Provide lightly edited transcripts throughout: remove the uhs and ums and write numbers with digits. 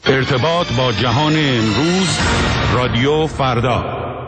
ارتباط با جهان امروز، رادیو فردا.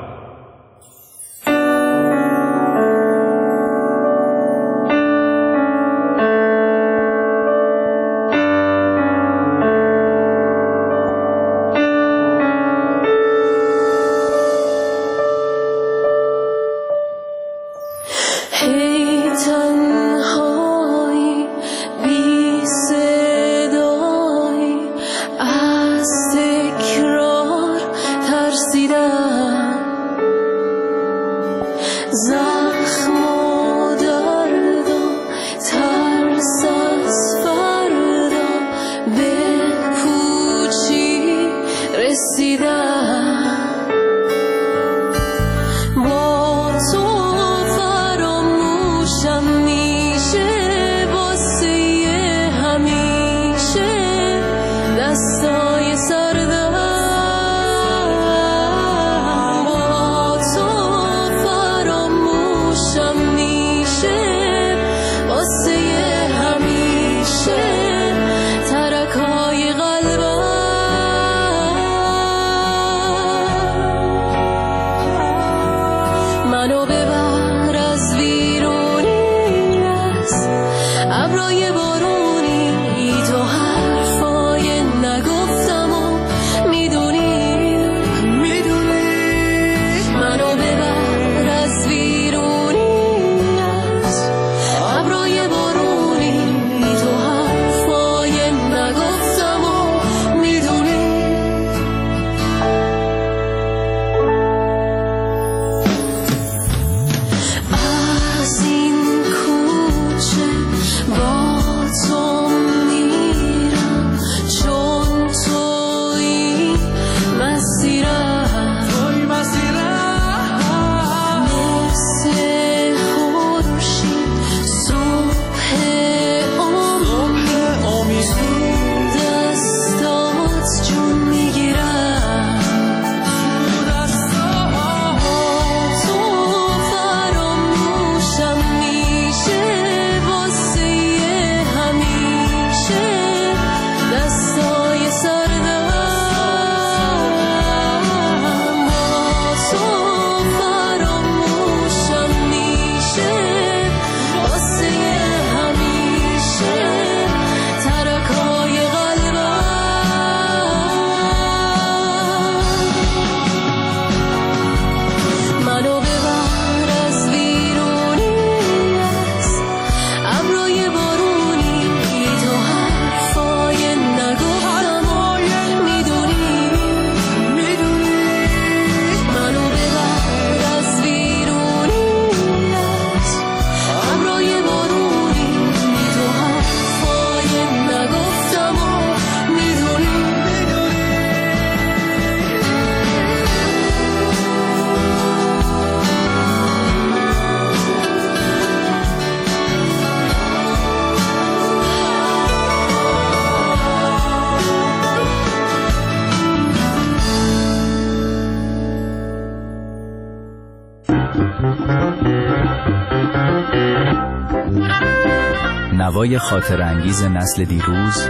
نوای خاطر انگیز نسل دیروز،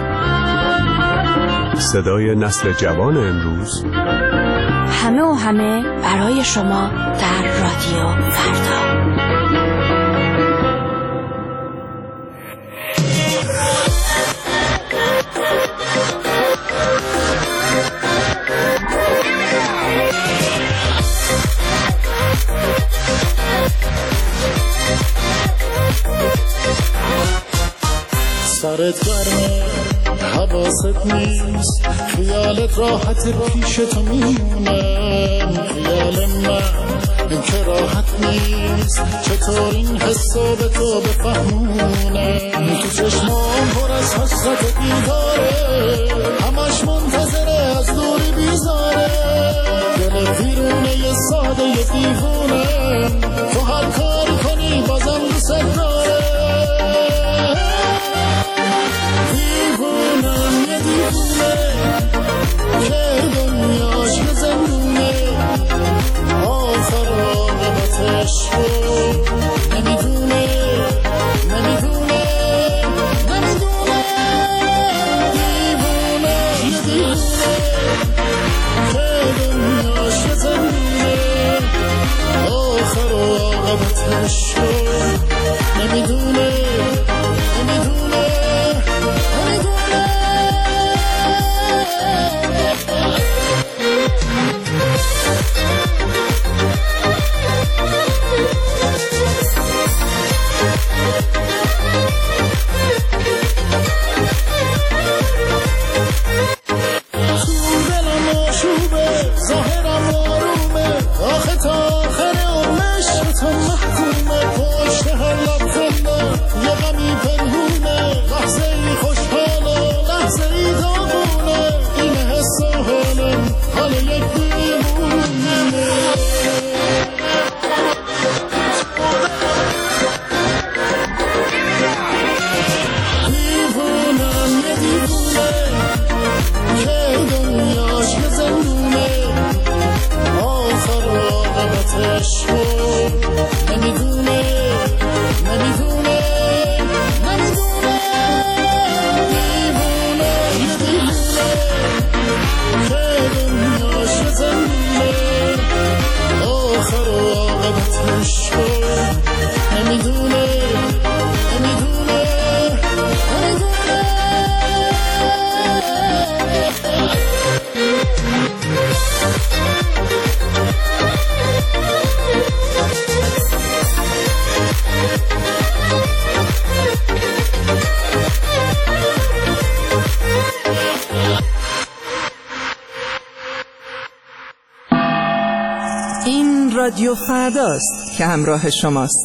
صدای نسل جوان امروز، همه و همه برای شما در رادیو فردا. سرت گرمه حواست نیست، خیالت راحت پیش تو میمونه، خیال من که راحت نیست، چطور این حسو به تو بفهمونه، تو چشمام پر از حسرت دیداره، همش منتظره از دوری بیزاره، دل ویرونه یه ساده یه دیوونه، تو هر کاری کنی بازم دوست داره، که دنیاش یه زندونه، آفران باتش بود، نمیدونه دیوونه یه دیوونه. عشق نمیدونه رادیو فرداست که همراه شماست.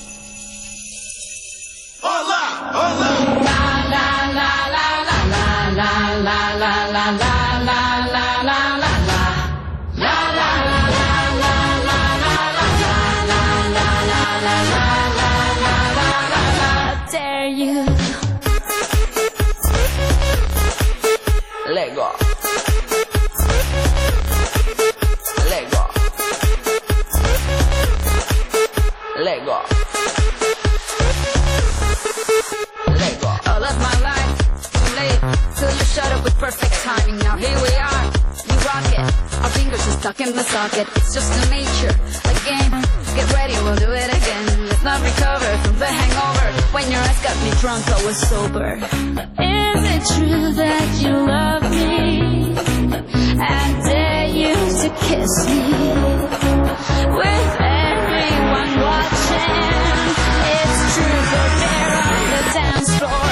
Stuck in the socket, it's just the nature. Again, get ready, we'll do it again. Let's not recover from the hangover. When your eyes got me drunk, I was sober. Is it true that you love me? I dare you to kiss me. With everyone watching, it's true, so there on the dance floor.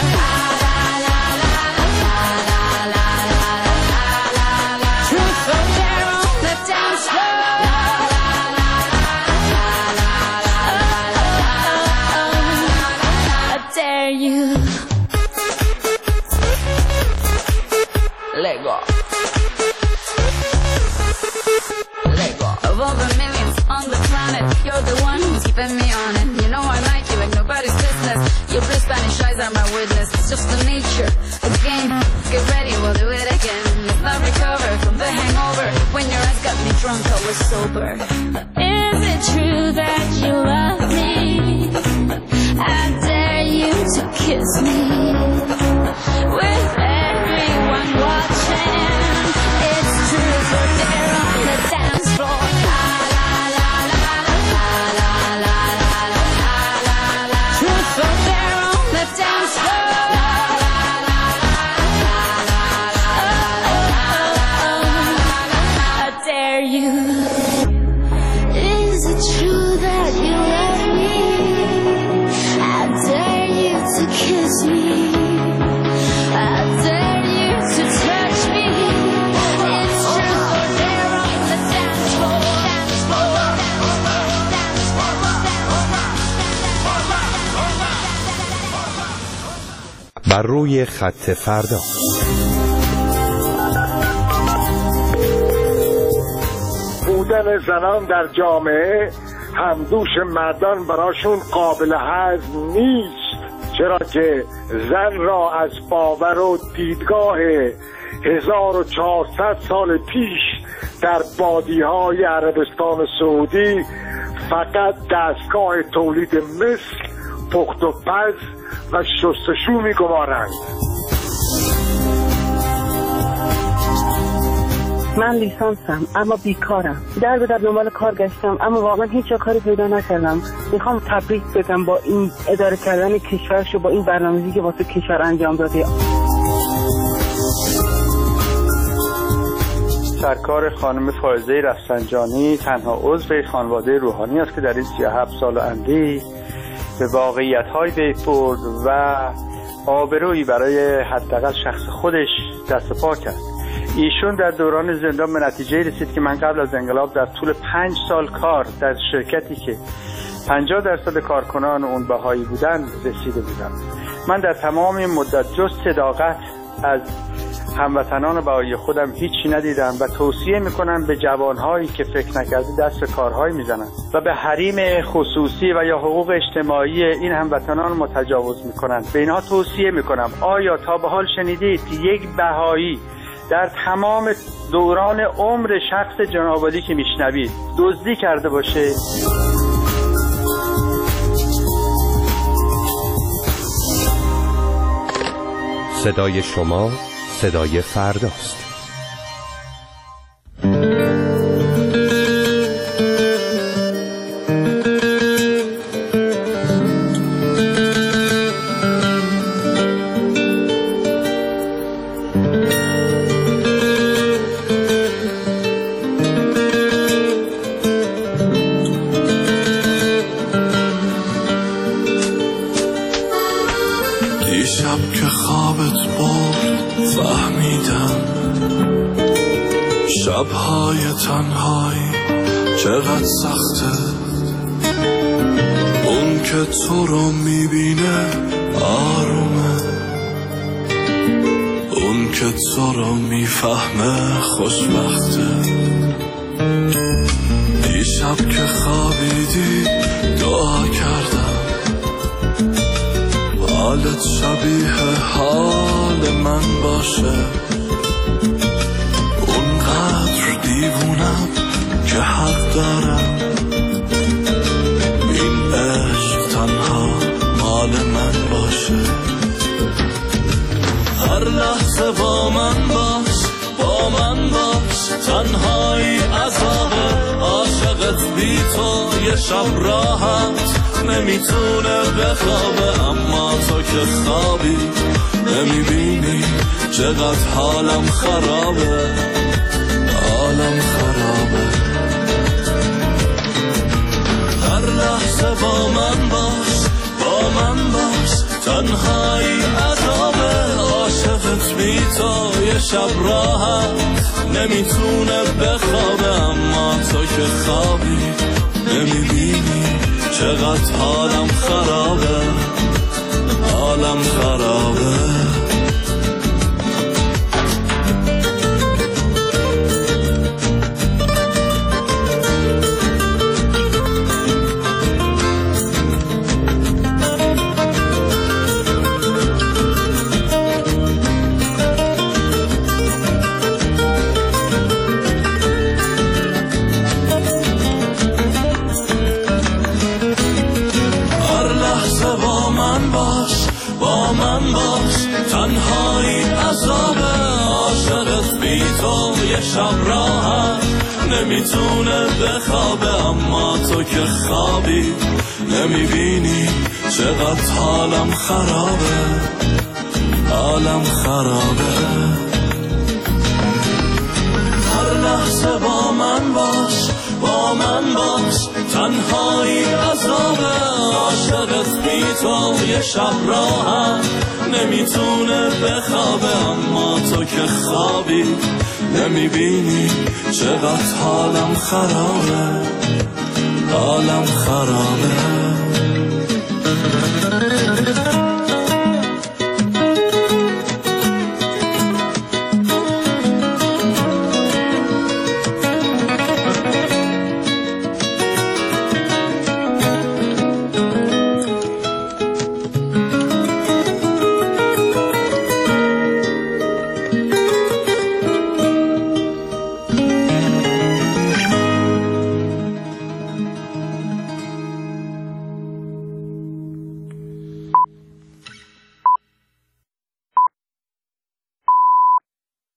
You're the one who's keeping me on it. You know I like you like nobody's business. Your blue Spanish eyes are my witness. It's just the nature. Again, get ready, we'll do it again. Let's not recover from the hangover. When your eyes got me drunk, I was sober. Is it true that you love me? I dare you to kiss me. With everyone watching, it's true, so there on the dance floor. بر روی خط فردا. بودن زنان در جامعه همدوش مردان براشون قابل هضم نیست، چرا که زن را از باور و دیدگاه 1400 سال پیش در بادی‌های عربستان سعودی فقط دستگاه تولید مثل، پخت و پز و شستشو می‌گمارند. من لیسانسم اما بیکارم. در به در دنبال کار گشتم اما واقعا هیچ جا کاری پیدا نکردم. میخوام تبریک بگم با این اداره کردن کشورش و با این برنامه‌ریزی که واسه کشور انجام داده. سرکار خانم فائزه رفسنجانی تنها عضو خانواده روحانی است که در این 37 سال اندی به واقعیت‌های پی برد و آبرویی برای حداقل شخص خودش دست پا کرد. ایشون در دوران زندان به نتیجه رسید که من قبل از انقلاب در طول 5 سال کار در شرکتی که 50% کارکنان اون بهایی بودن رسیده بودم. من در تمام این مدت جز صداقت از هموطنان بهایی خودم هیچی ندیدم و توصیه میکنم به جوانهایی که فکر نکرده دست به کارهایی میزنن و به حریم خصوصی و یا حقوق اجتماعی این هموطنان متجاوز میکنن. به اینها توصیه میکنم آیا تا به حال شنیدید که یک بهایی در تمام دوران عمر شخص جناب عالی که میشنوید دزدی کرده باشه؟ صدای شما صدای فرداست. دیشب که خوابت برد فهمیدم شبهای تنهایی چقدر سخته. اون که تو رو میبینه آرومه، اون که تو رو میفهمه خوشبخته. دیشب که خوابیدی دعا کردم حالت شبیه حال من باشه. اونقدر دیوونم که حق دارم این عشق تنها مال من باشه. هر لحظه با من باش، با من باش، تنهایی عذابه. عاشقت بی تو یه شب راحت نمیتونه بخوابه، اما تو که خوابی نمیبینی چقدر حالم خرابه، حالم خرابه. هر لحظه با من باش، با من باش، تنهایی عذابه. عاشقت بی تو یه شب راحت نمیتونه بخوابه، اما تو که خوابی نمیبینی چقدر حالم خرابه، حالم خرابه. تنهایی عذابه. عاشقت بی تو یه شب راحت نمیتونه بخوابه، اما تو که خوابی نمیبینی چقدر حالم خرابه، حالم خرابه. هر لحظه با من باش، با من باش، تنهایی عذابه. عاشقت بی تو یه شب راحت نمیتونه بخوابه، اما تو که خوابی نمیبینی چقدر حالم خرابه، حالم خرابه.